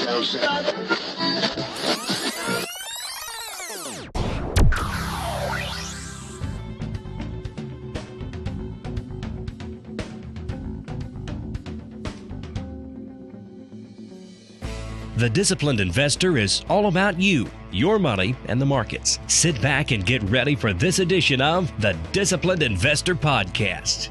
The Disciplined Investor is all about you, your money, and the markets. Sit back and get ready for this edition of the Disciplined Investor Podcast.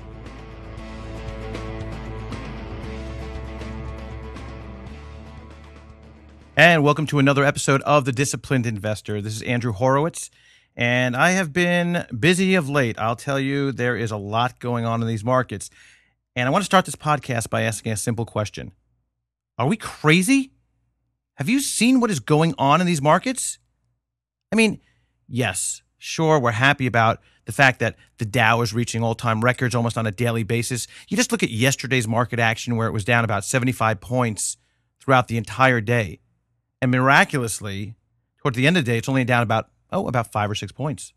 And welcome to another episode of The Disciplined Investor. This is Andrew Horowitz, and I have been busy of late. I'll tell you, there is a lot going on in these markets. And I want to start this podcast by asking a simple question. Are we crazy? Have you seen what is going on in these markets? I mean, yes, sure, we're happy about the fact that the Dow is reaching all-time records almost on a daily basis. You just look at yesterday's market action where it was down about 75 points throughout the entire day. And miraculously, toward the end of the day, it's only down about 5 or 6 points.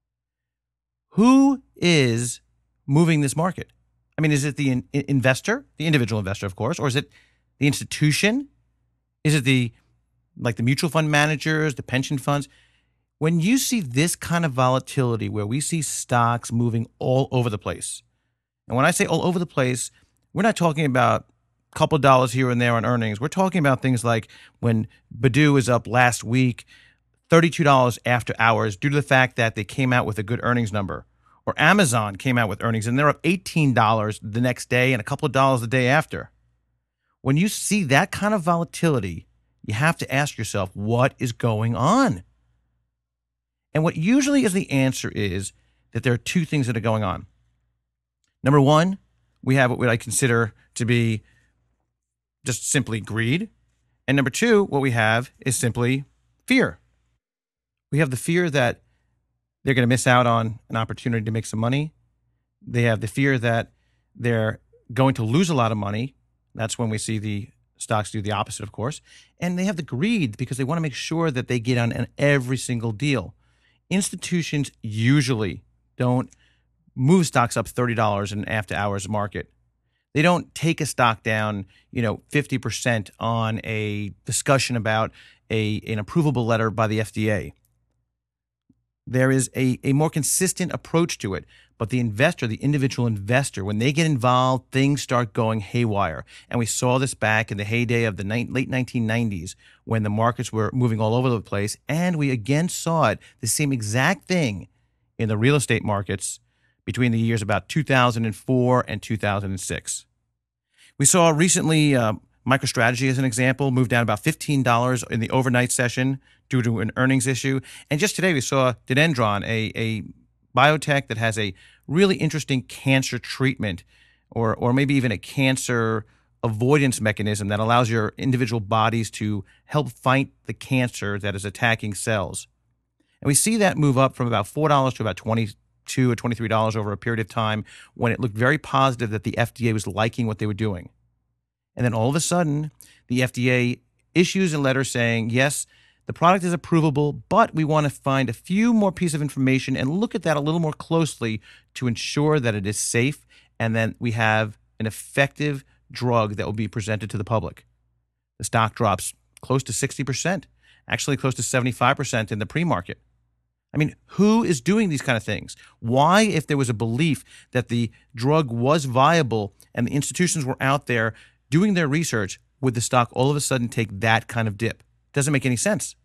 Who is moving this market? I mean, is it the investor, the individual investor, of course, or is it the institution? Is it the mutual fund managers, the pension funds? When you see this kind of volatility where we see stocks moving all over the place, and when I say all over the place, we're not talking about a couple of dollars here and there on earnings. We're talking about things like when Baidu was up last week, $32 after hours due to the fact that they came out with a good earnings number. Or Amazon came out with earnings and they're up $18 the next day and a couple of dollars the day after. When you see that kind of volatility, you have to ask yourself, what is going on? And what usually is the answer is that there are two things that are going on. Number one, we have what I consider to be just simply greed. And number two, what we have is simply fear. We have the fear that they're going to miss out on an opportunity to make some money. They have the fear that they're going to lose a lot of money. That's when we see the stocks do the opposite, of course. And they have the greed because they want to make sure that they get on every single deal. Institutions usually don't move stocks up $30 in after hours market. They don't take a stock down, 50% on a discussion about an approvable letter by the FDA. There is a more consistent approach to it. But the investor, the individual investor, when they get involved, things start going haywire. And we saw this back in the heyday of the late 1990s when the markets were moving all over the place. And we again saw it, the same exact thing in the real estate markets between the years about 2004 and 2006. We saw recently MicroStrategy, as an example, moved down about $15 in the overnight session due to an earnings issue. And just today we saw Dendron, a biotech that has a really interesting cancer treatment or maybe even a cancer avoidance mechanism that allows your individual bodies to help fight the cancer that is attacking cells. And we see that move up from about $4 to about $22 or $23 over a period of time when it looked very positive that the FDA was liking what they were doing. And then all of a sudden, the FDA issues a letter saying, yes, the product is approvable, but we want to find a few more pieces of information and look at that a little more closely to ensure that it is safe and that we have an effective drug that will be presented to the public. The stock drops close to 60%, actually close to 75% in the pre-market. I mean, who is doing these kind of things? Why, if there was a belief that the drug was viable and the institutions were out there doing their research, would the stock all of a sudden take that kind of dip? Doesn't make any sense.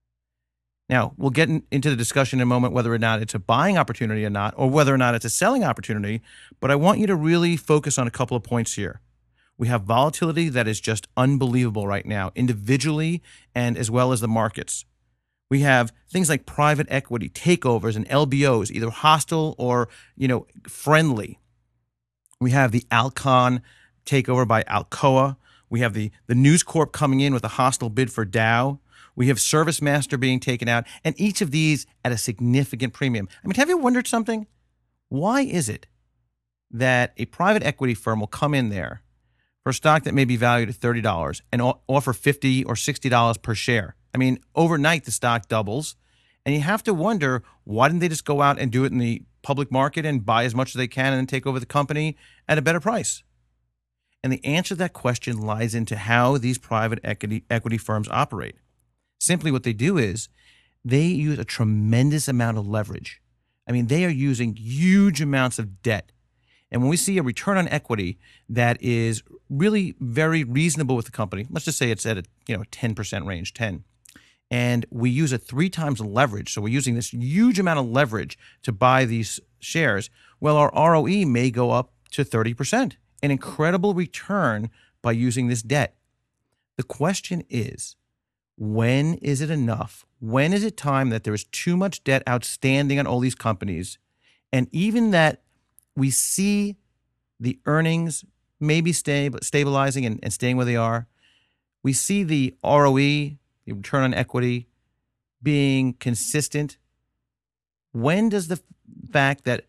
Now, we'll get into the discussion in a moment whether or not it's a buying opportunity or not, or whether or not it's a selling opportunity, but I want you to really focus on a couple of points here. We have volatility that is just unbelievable right now, individually and as well as the markets. We have things like private equity, takeovers, and LBOs, either hostile or, friendly. We have the Alcon takeover by Alcoa. We have the News Corp coming in with a hostile bid for Dow. We have ServiceMaster being taken out, and each of these at a significant premium. I mean, have you wondered something? Why is it that a private equity firm will come in there for a stock that may be valued at $30 and offer $50 or $60 per share? I mean, overnight the stock doubles, and you have to wonder, why didn't they just go out and do it in the public market and buy as much as they can and then take over the company at a better price? And the answer to that question lies into how these private equity firms operate. Simply what they do is they use a tremendous amount of leverage. I mean, they are using huge amounts of debt. And when we see a return on equity that is really very reasonable with the company, let's just say it's at a 10% range, 10, and we use it 3 times the leverage, so we're using this huge amount of leverage to buy these shares, well, our ROE may go up to 30%, an incredible return by using this debt. The question is, when is it enough? When is it time that there is too much debt outstanding on all these companies, and even that we see the earnings maybe stabilizing and staying where they are? We see the ROE, the return on equity, being consistent. When does the fact that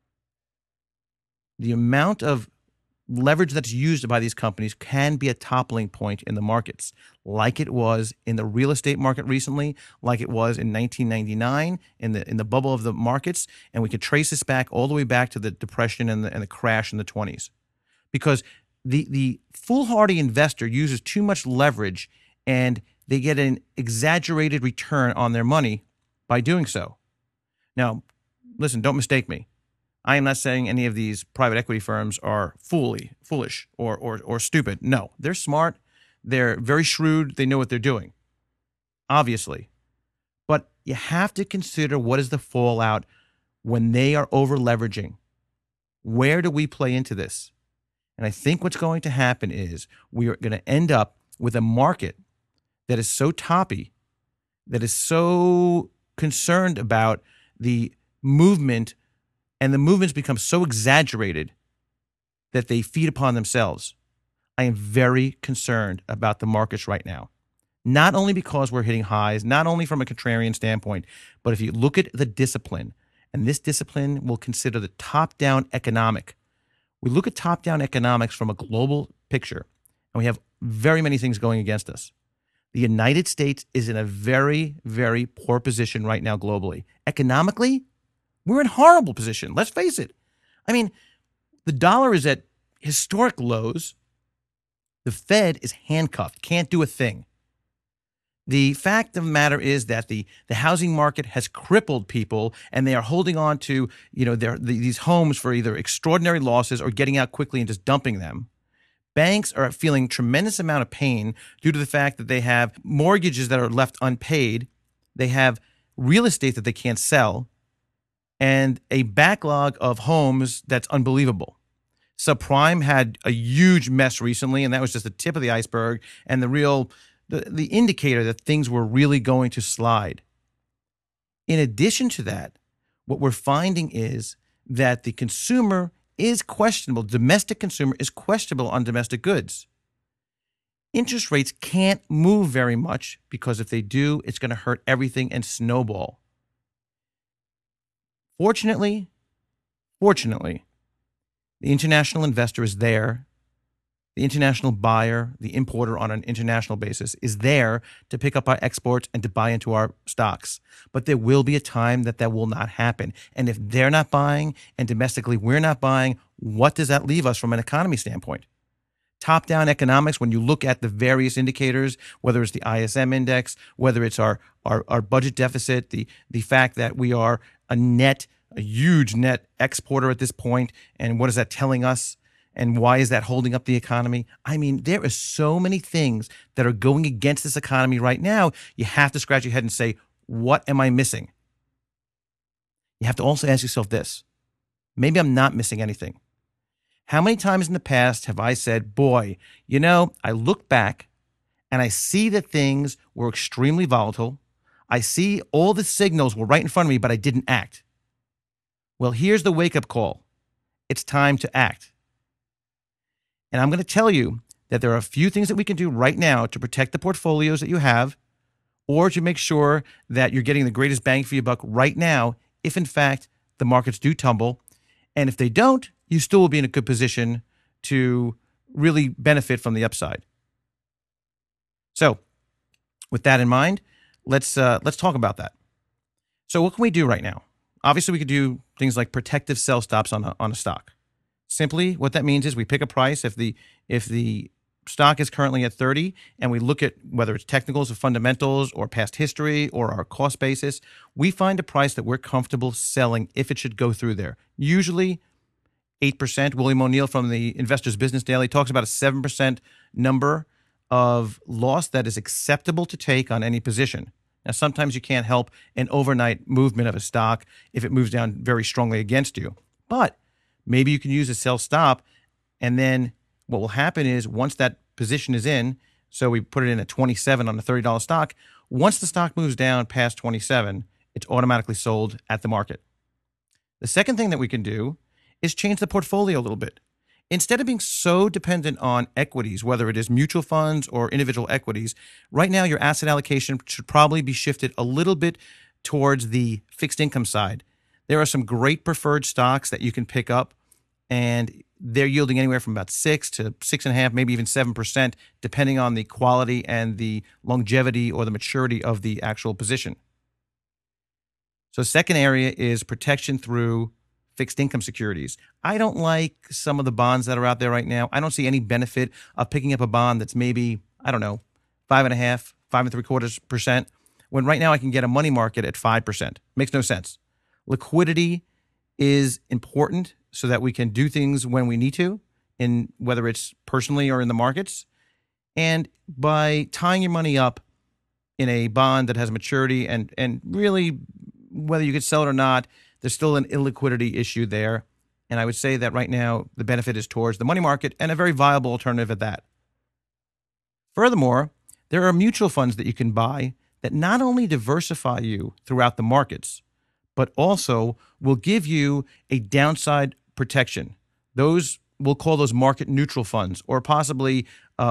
the amount of leverage that's used by these companies can be a toppling point in the markets, like it was in the real estate market recently, like it was in 1999 in the bubble of the markets, and we could trace this back all the way back to the depression and the crash in the 20s, because the foolhardy investor uses too much leverage and they get an exaggerated return on their money by doing so. Now, listen, don't mistake me. I am not saying any of these private equity firms are foolish or stupid. No, they're smart. They're very shrewd. They know what they're doing, obviously. But you have to consider what is the fallout when they are over leveraging. Where do we play into this? And I think what's going to happen is we are going to end up with a market that is so toppy, that is so concerned about the movement, and the movements become so exaggerated that they feed upon themselves. I am very concerned about the markets right now, not only because we're hitting highs, not only from a contrarian standpoint, but if you look at the discipline, and this discipline will consider the top-down economic. We look at top-down economics from a global picture, and we have very many things going against us. The United States is in a very, very poor position right now globally. Economically, we're in a horrible position. Let's face it. I mean, the dollar is at historic lows. The Fed is handcuffed, can't do a thing. The fact of the matter is that the housing market has crippled people, and they are holding on to these homes for either extraordinary losses or getting out quickly and just dumping them. Banks are feeling tremendous amount of pain due to the fact that they have mortgages that are left unpaid. They have real estate that they can't sell, and a backlog of homes that's unbelievable. Subprime had a huge mess recently, and that was just the tip of the iceberg and the indicator that things were really going to slide. In addition to that, what we're finding is that the consumer is questionable. Domestic consumer is questionable on domestic goods. Interest rates can't move very much because if they do, it's going to hurt everything and snowball. Fortunately, the international investor is there. The international buyer, the importer on an international basis, is there to pick up our exports and to buy into our stocks. But there will be a time that will not happen. And if they're not buying and domestically we're not buying, what does that leave us from an economy standpoint? Top-down economics, when you look at the various indicators, whether it's the ISM index, whether it's our budget deficit, the fact that we are a huge net exporter at this point, and what is that telling us? And why is that holding up the economy? I mean, there are so many things that are going against this economy right now. You have to scratch your head and say, what am I missing? You have to also ask yourself this. Maybe I'm not missing anything. How many times in the past have I said, boy, I look back and I see that things were extremely volatile. I see all the signals were right in front of me, but I didn't act. Well, here's the wake-up call. It's time to act. And I'm going to tell you that there are a few things that we can do right now to protect the portfolios that you have, or to make sure that you're getting the greatest bang for your buck right now, if in fact the markets do tumble. And if they don't, you still will be in a good position to really benefit from the upside. So with that in mind, let's talk about that. So what can we do right now? Obviously, we could do things like protective sell stops on a stock. Simply, what that means is we pick a price. If the stock is currently at 30 and we look at whether it's technicals or fundamentals or past history or our cost basis, we find a price that we're comfortable selling if it should go through there. Usually 8%. William O'Neill from the Investors Business Daily talks about a 7% number of loss that is acceptable to take on any position. Now, sometimes you can't help an overnight movement of a stock if it moves down very strongly against you. But maybe you can use a sell stop, and then what will happen is once that position is in, so we put it in at 27 on a $30 stock, once the stock moves down past 27, it's automatically sold at the market. The second thing that we can do is change the portfolio a little bit. Instead of being so dependent on equities, whether it is mutual funds or individual equities, right now your asset allocation should probably be shifted a little bit towards the fixed income side. There are some great preferred stocks that you can pick up, and they're yielding anywhere from about 6 to 6.5%, maybe even 7%, depending on the quality and the longevity or the maturity of the actual position. So the second area is protection through fixed income securities. I don't like some of the bonds that are out there right now. I don't see any benefit of picking up a bond that's maybe, 5.5%, 5.75%, when right now I can get a money market at 5%. Makes no sense. Liquidity is important so that we can do things when we need to, in whether it's personally or in the markets. And by tying your money up in a bond that has maturity and really whether you could sell it or not, there's still an illiquidity issue there. And I would say that right now the benefit is towards the money market and a very viable alternative at that. Furthermore, there are mutual funds that you can buy that not only diversify you throughout the markets, but also will give you a downside protection. Those, we'll call those market neutral funds, or possibly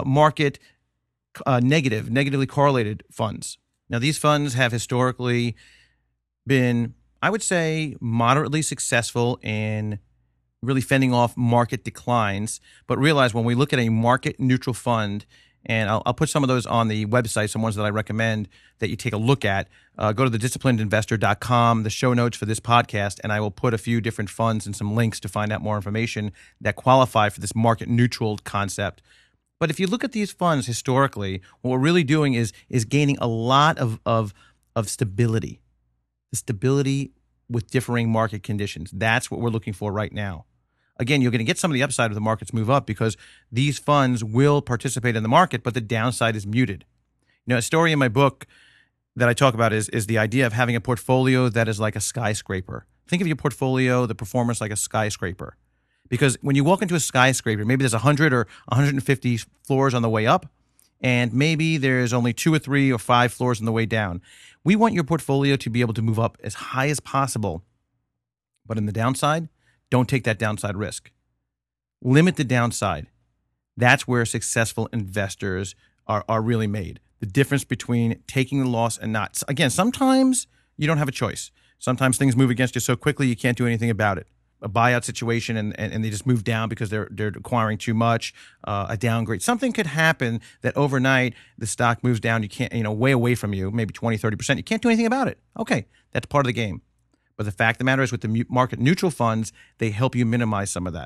negatively correlated funds. Now, these funds have historically been, I would say, moderately successful in really fending off market declines. But realize when we look at a market neutral fund, and I'll put some of those on the website, some ones that I recommend that you take a look at. Go to thedisciplinedinvestor.com, the show notes for this podcast, and I will put a few different funds and some links to find out more information that qualify for this market neutral concept. But if you look at these funds historically, what we're really doing is gaining a lot of stability. The stability with differing market conditions. That's what we're looking for right now. Again, you're going to get some of the upside if the markets move up because these funds will participate in the market, but the downside is muted. You know, a story in my book that I talk about is the idea of having a portfolio that is like a skyscraper. Think of your portfolio, the performance like a skyscraper. Because when you walk into a skyscraper, maybe there's 100 or 150 floors on the way up, and maybe there's only 2 or 3 or 5 floors on the way down. We want your portfolio to be able to move up as high as possible. But in the downside, don't take that downside risk. Limit the downside. That's where successful investors are really made. The difference between taking the loss and not. Again, sometimes you don't have a choice. Sometimes things move against you so quickly you can't do anything about it. A buyout situation and they just move down because they're acquiring too much, a downgrade. Something could happen that overnight the stock moves down, you can't, way away from you, maybe 20, 30%. You can't do anything about it. Okay, that's part of the game. But the fact of the matter is with the market neutral funds, they help you minimize some of that.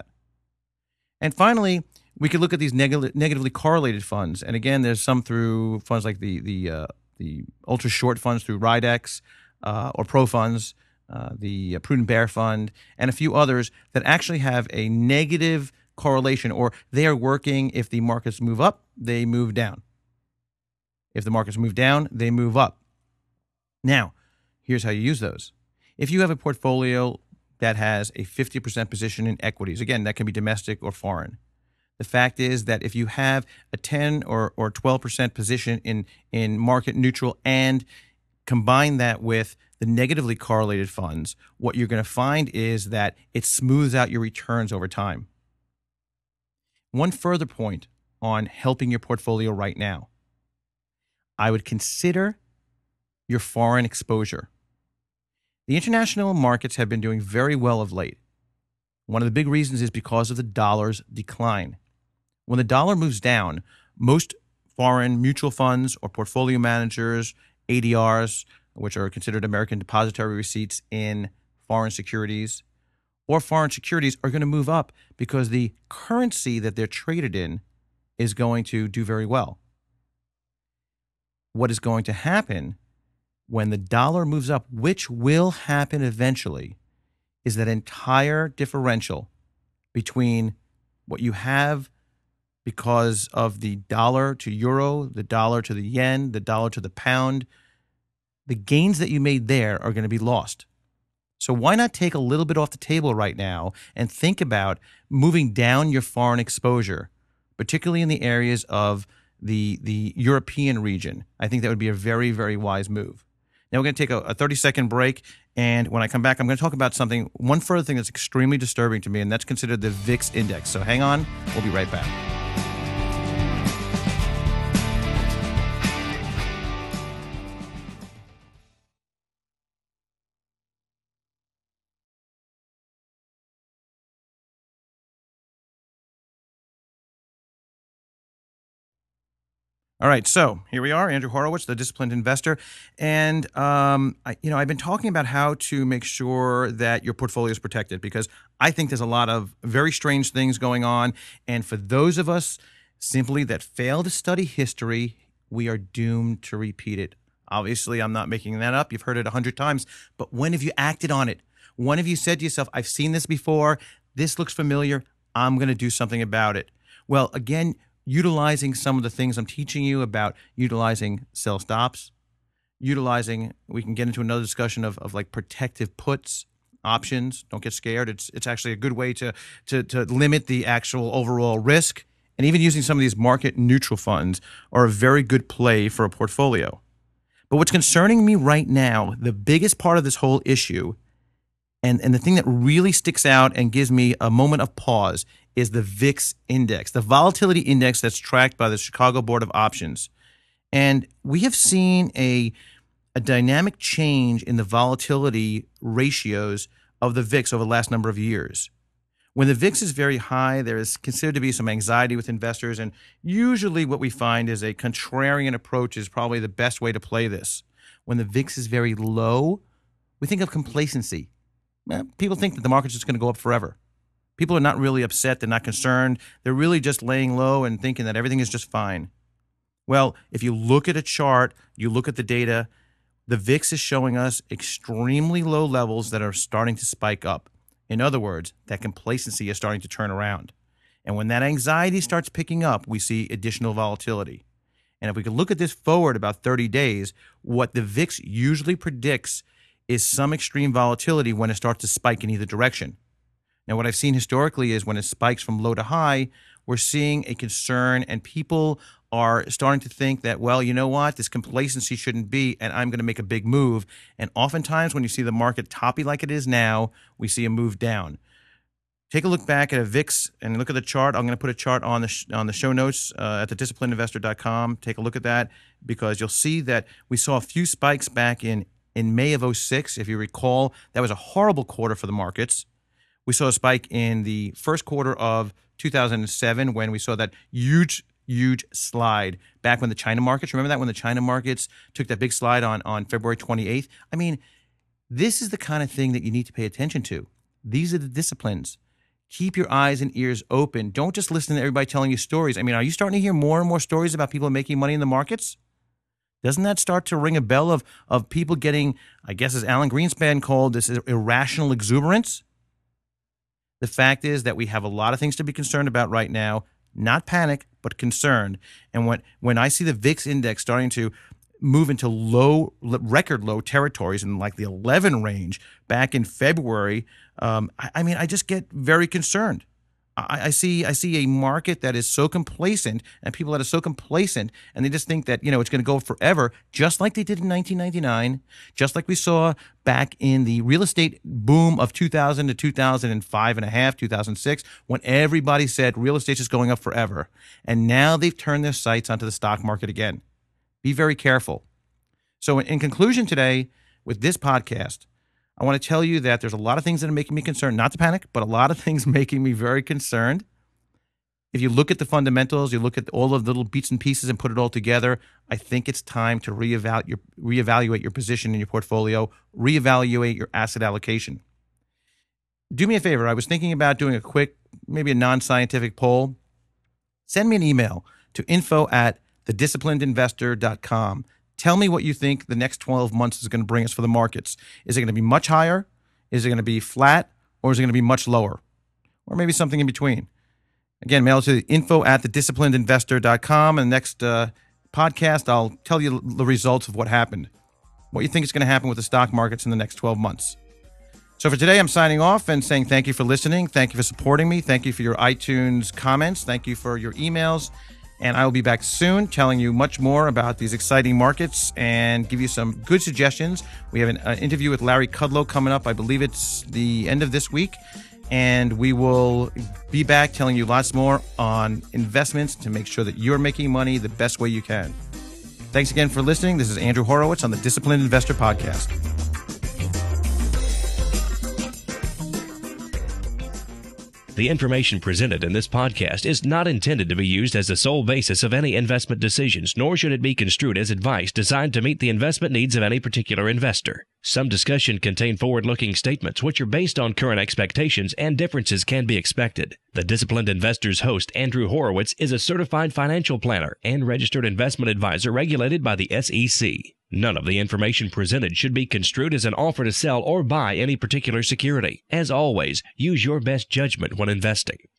And finally, we could look at these negatively correlated funds. And again, there's some through funds like the ultra short funds through Ridex or Pro Funds, the Prudent Bear Fund, and a few others that actually have a negative correlation, or they are working if the markets move up, they move down. If the markets move down, they move up. Now, here's how you use those. If you have a portfolio that has a 50% position in equities, again, that can be domestic or foreign. The fact is that if you have a 10 or 12% position in market neutral and combine that with the negatively correlated funds, what you're going to find is that it smooths out your returns over time. One further point on helping your portfolio right now. I would consider your foreign exposure. The international markets have been doing very well of late. One of the big reasons is because of the dollar's decline. When the dollar moves down, most foreign mutual funds or portfolio managers, ADRs, which are considered American depository receipts in foreign securities, or foreign securities are going to move up because the currency that they're traded in is going to do very well. What is going to happen when the dollar moves up, which will happen eventually, is that entire differential between what you have because of the dollar to euro, the dollar to the yen, the dollar to the pound, the gains that you made there are going to be lost. So why not take a little bit off the table right now and think about moving down your foreign exposure, particularly in the areas of the European region? I think that would be a very, very wise move. Now we're going to take a 30-second break, and when I come back, I'm going to talk about one further thing that's extremely disturbing to me, and that's considered the VIX index. So hang on, we'll be right back. All right, so here we are, Andrew Horowitz, the Disciplined Investor, and I've been talking about how to make sure that your portfolio is protected because I think there's a lot of very strange things going on, and for those of us simply that fail to study history, we are doomed to repeat it. Obviously, I'm not making that up. You've heard it 100 times, but when have you acted on it? When have you said to yourself, I've seen this before, this looks familiar, I'm going to do something about it? Well, again, utilizing some of the things I'm teaching you about utilizing sell stops, we can get into another discussion of like protective puts, options. Don't get scared. It's actually a good way to limit the actual overall risk. And even using some of these market neutral funds are a very good play for a portfolio. But what's concerning me right now, the biggest part of this whole issue, and the thing that really sticks out and gives me a moment of pause, is the VIX index, the volatility index that's tracked by the Chicago Board of Options. And we have seen a dynamic change in the volatility ratios of the VIX over the last number of years. When the VIX is very high, there is considered to be some anxiety with investors, and usually what we find is a contrarian approach is probably the best way to play this. When the VIX is very low, we think of complacency. People think that the market's just going to go up forever. People are not really upset. They're not concerned. They're really just laying low and thinking that everything is just fine. Well, if you look at a chart, you look at the data, the VIX is showing us extremely low levels that are starting to spike up. In other words, that complacency is starting to turn around. And when that anxiety starts picking up, we see additional volatility. And if we can look at this forward about 30 days, what the VIX usually predicts is some extreme volatility when it starts to spike in either direction. Now, what I've seen historically is when it spikes from low to high, we're seeing a concern and people are starting to think that, well, you know what, this complacency shouldn't be, and I'm going to make a big move. And oftentimes when you see the market toppy like it is now, we see a move down. Take a look back at a VIX and look at the chart. I'm going to put a chart on the show notes at thedisciplinedinvestor.com. Take a look at that because you'll see that we saw a few spikes back in May of 2006. If you recall, that was a horrible quarter for the markets. We saw a spike in the first quarter of 2007 when we saw that huge slide back when the China markets, remember that when the China markets took that big slide on February 28th? I mean, this is the kind of thing that you need to pay attention to. These are the disciplines. Keep your eyes and ears open. Don't just listen to everybody telling you stories. I mean, are you starting to hear more and more stories about people making money in the markets? Doesn't that start to ring a bell of people getting, I guess as Alan Greenspan called this, irrational exuberance? The fact is that we have a lot of things to be concerned about right now, not panic, but concerned. And when I see the VIX index starting to move into record low territories in like the 11 range back in February, I just get very concerned. I see a market that is so complacent and people that are so complacent and they just think that, it's going to go forever, just like they did in 1999, just like we saw back in the real estate boom of 2000 to 2005 and a half, 2006, when everybody said real estate is going up forever. And now they've turned their sights onto the stock market again. Be very careful. So in conclusion today with this podcast, I want to tell you that there's a lot of things that are making me concerned, not to panic, but a lot of things making me very concerned. If you look at the fundamentals, you look at all of the little bits and pieces and put it all together, I think it's time to reevaluate your position in your portfolio, reevaluate your asset allocation. do me a favor. I was thinking about doing a quick, maybe a non-scientific poll. Send me an email to info@thedisciplinedinvestor.com. Tell me what you think the next 12 months is going to bring us for the markets. Is it going to be much higher? Is it going to be flat? Or is it going to be much lower? Or maybe something in between. Again, mail it to info@thedisciplinedinvestor.com. And the next podcast, I'll tell you the results of what happened. What you think is going to happen with the stock markets in the next 12 months. So for today, I'm signing off and saying thank you for listening. Thank you for supporting me. Thank you for your iTunes comments. Thank you for your emails. And I will be back soon telling you much more about these exciting markets and give you some good suggestions. We have an interview with Larry Kudlow coming up. I believe it's the end of this week. And we will be back telling you lots more on investments to make sure that you're making money the best way you can. Thanks again for listening. This is Andrew Horowitz on the Disciplined Investor Podcast. The information presented in this podcast is not intended to be used as the sole basis of any investment decisions, nor should it be construed as advice designed to meet the investment needs of any particular investor. Some discussion contain forward-looking statements which are based on current expectations, and differences can be expected. The Disciplined Investor's host, Andrew Horowitz, is a certified financial planner and registered investment advisor regulated by the SEC. None of the information presented should be construed as an offer to sell or buy any particular security. As always, use your best judgment when investing.